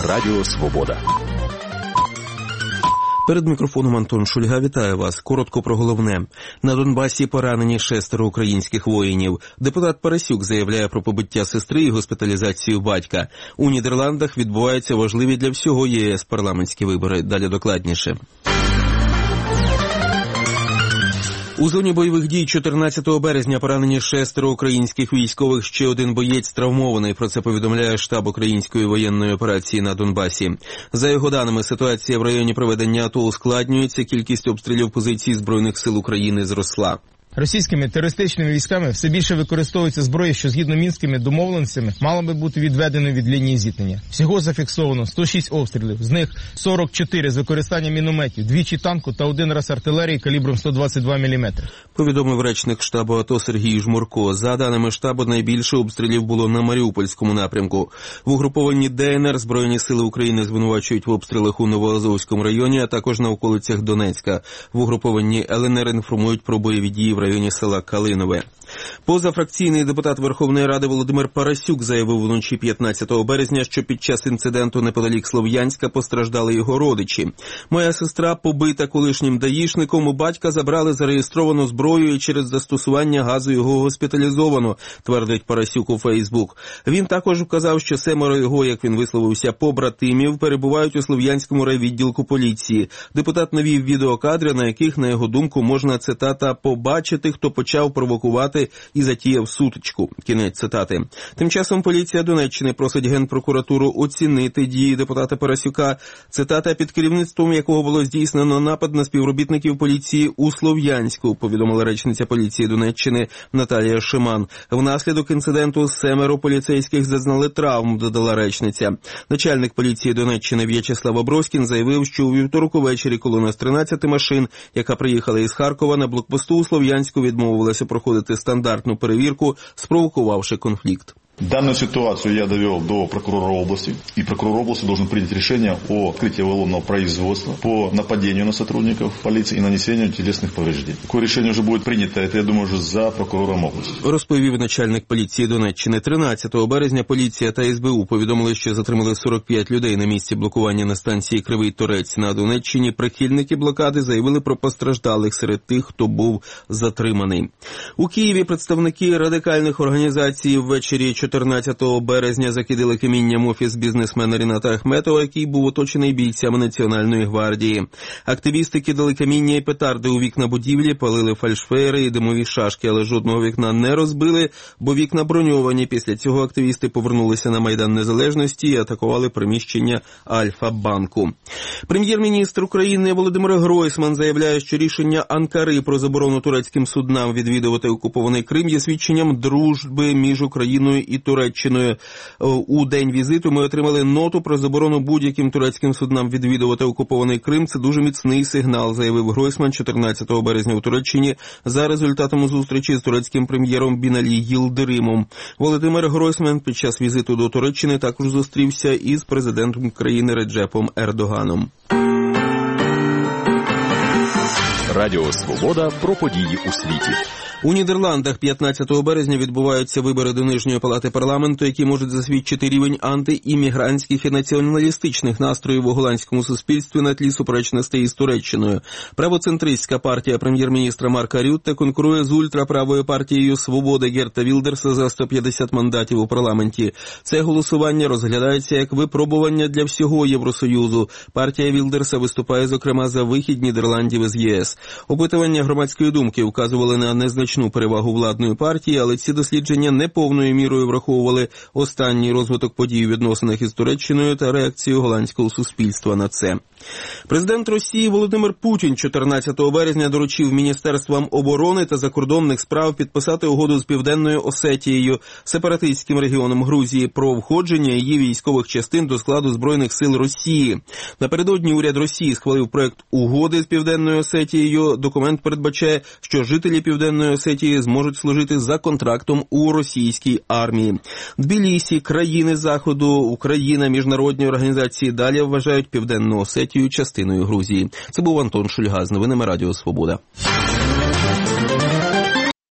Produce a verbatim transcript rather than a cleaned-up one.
Радіо Свобода. Перед мікрофоном Антон Шульга. Вітаю вас. Коротко про головне. На Донбасі поранені шестеро українських воїнів. Депутат Парасюк заявляє про побиття сестри і госпіталізацію батька. У Нідерландах відбуваються важливі для всього ЄС парламентські вибори. Далі докладніше. У зоні бойових дій чотирнадцятого березня поранені шестеро українських військових, ще один боєць травмований. Про це повідомляє штаб української воєнної операції на Донбасі. За його даними, ситуація в районі проведення АТО ускладнюється, кількість обстрілів позицій Збройних сил України зросла. Російськими терористичними військами все більше використовується зброя, що згідно мінськими домовленостями мала би бути відведеною від лінії зіткнення. Всього зафіксовано сто шість обстрілів, з них сорок чотири з використанням мінометів, двічі танку та один раз артилерії калібром сто двадцять два міліметри. Повідомив речник штабу АТО Сергій Жмурко. За даними штабу, найбільше обстрілів було на Маріупольському напрямку. В угрупованні ДНР Збройні сили України звинувачують в обстрілах у Новоазовському районі, а також на околицях Донецька. В угрупованні ЛНР інформують про бойові дії в районі села Калинове. Позафракційний депутат Верховної Ради Володимир Парасюк заявив вночі п'ятнадцятого березня, що під час інциденту неподалік Слов'янська постраждали його родичі. «Моя сестра побита колишнім даїшником, у батька забрали зареєстровану зброю і через застосування газу його госпіталізовано», твердить Парасюк у Фейсбук. Він також вказав, що семеро його, як він висловився, побратимів перебувають у Слов'янському райвідділку поліції. Депутат навів відеокадри, на яких, на його думку, можна, цитата, «побачити, хто почав провокувати і затіяв сутичку». Кінець цитати. Тим часом поліція Донеччини просить Генпрокуратуру оцінити дії депутата Парасюка, цитата, «під керівництвом якого було здійснено напад на співробітників поліції у Слов'янську», повідомила речниця поліції Донеччини Наталія Шиман. Внаслідок інциденту семеро поліцейських зазнали травм, додала речниця. Начальник поліції Донеччини В'ячеслав Оброськін заявив, що у вівторок увечері колона з тринадцяти машин, яка приїхала із Харкова, на блокпосту у Слов'янську відмовилася проходити стандартну перевірку, спровокувавши конфлікт. Данную ситуацию я довел до прокурора области, и прокурор области должен принять решение о открытии уголовного производства по нападению на сотрудников полиции и нанесению телесных повреждений. Такое решение уже будет принято, это, я думаю, уже за прокурором области. Розповів начальник поліції Донеччини. тринадцятого березня поліція та ес бе у повідомили, що затримали сорок п'ять людей на місці блокування на станції Кривий Торець на Донеччині. Прихильники блокади заявили про постраждалих серед тих, хто був затриманий. У Києві представники радикальних організацій ввечері чотирнадцятого березня закидали камінням офіс бізнесмена Ріната Ахметова, який був оточений бійцями Національної гвардії. Активісти кидали каміння і петарди у вікна будівлі, палили фальшфейри і димові шашки, але жодного вікна не розбили, бо вікна броньовані. Після цього активісти повернулися на Майдан Незалежності і атакували приміщення Альфа-банку. Прем'єр-міністр України Володимир Гройсман заявляє, що рішення Анкари про заборону турецьким суднам відвідувати окупований Крим є свідченням дружби між Україною і Туреччиною. У день візиту ми отримали ноту про заборону будь-яким турецьким суднам відвідувати окупований Крим. Це дуже міцний сигнал, заявив Гройсман чотирнадцятого березня у Туреччині за результатами зустрічі з турецьким прем'єром Біналі Йилдиримом. Володимир Гройсман під час візиту до Туреччини також зустрівся із президентом країни Реджепом Ердоганом. Радіо Свобода про події у світі. У Нідерландах п'ятнадцятого березня відбуваються вибори до Нижньої палати парламенту, які можуть засвідчити рівень антиіммігрантських і націоналістичних настроїв у голландському суспільстві на тлі суперечностей із Туреччиною. Правоцентристська партія прем'єр-міністра Марка Рютте конкурує з ультраправою партією «Свобода» Герта Вілдерса за сто п'ятдесят мандатів у парламенті. Це голосування розглядається як випробування для всього Євросоюзу. Партія Вілдерса виступає, зокрема, за вихід Нідерландів із ЄС. Опитування громадської думки вказували на незначну перевагу владної партії, але ці дослідження не повною мірою враховували останній розвиток подій у відносинах із Туреччиною та реакцію голландського суспільства на це. Президент Росії Володимир Путін чотирнадцятого березня доручив Міністерствам оборони та закордонних справ підписати угоду з Південною Осетією, сепаратистським регіоном Грузії, про входження її військових частин до складу Збройних сил Росії. Напередодні уряд Росії схвалив проект угоди з Південною Осетією. Документ передбачає, що жителі Південної Осетії зможуть служити за контрактом у російській армії. Тбілісі, країни Заходу, Україна, міжнародні організації далі вважають Південну Осетію частиною Грузії. Це був Антон Шульга з новинами Радіо Свобода.